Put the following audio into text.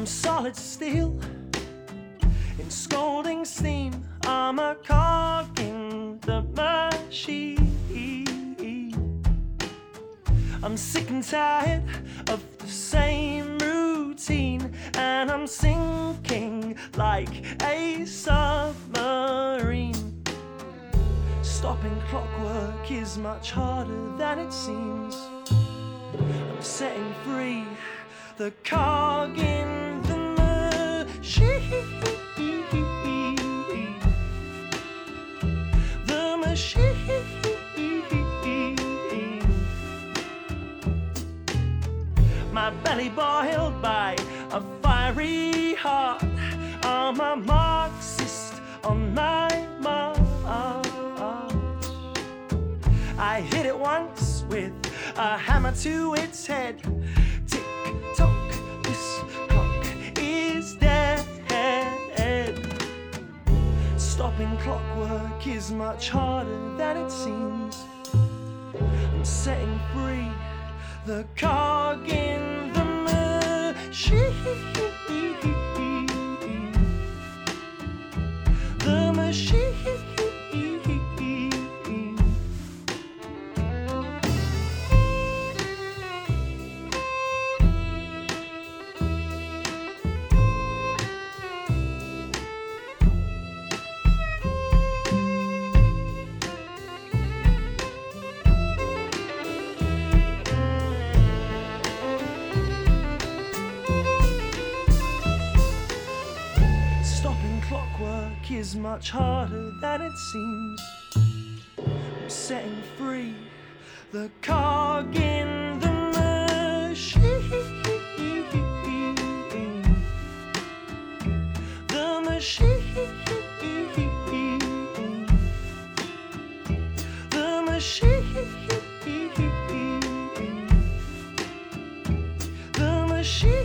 I'm solid steel in scalding steam. I'm a cog in the machine. I'm sick and tired of the same routine, and I'm sinking like a submarine. Stopping clockwork is much harder than it seems. I'm setting free the cog in the machine. The machine. My belly boiled by a fiery heart. I'm a Marxist on my march. I hit it once with a hammer to its head. Tick tock, this clock is dead. Stopping clockwork is much harder than it seems. I'm setting free the cog in the machine. The machine. Clockwork is much harder than it seems. I'm setting free the cog in the machine. The machine. The machine. The machine.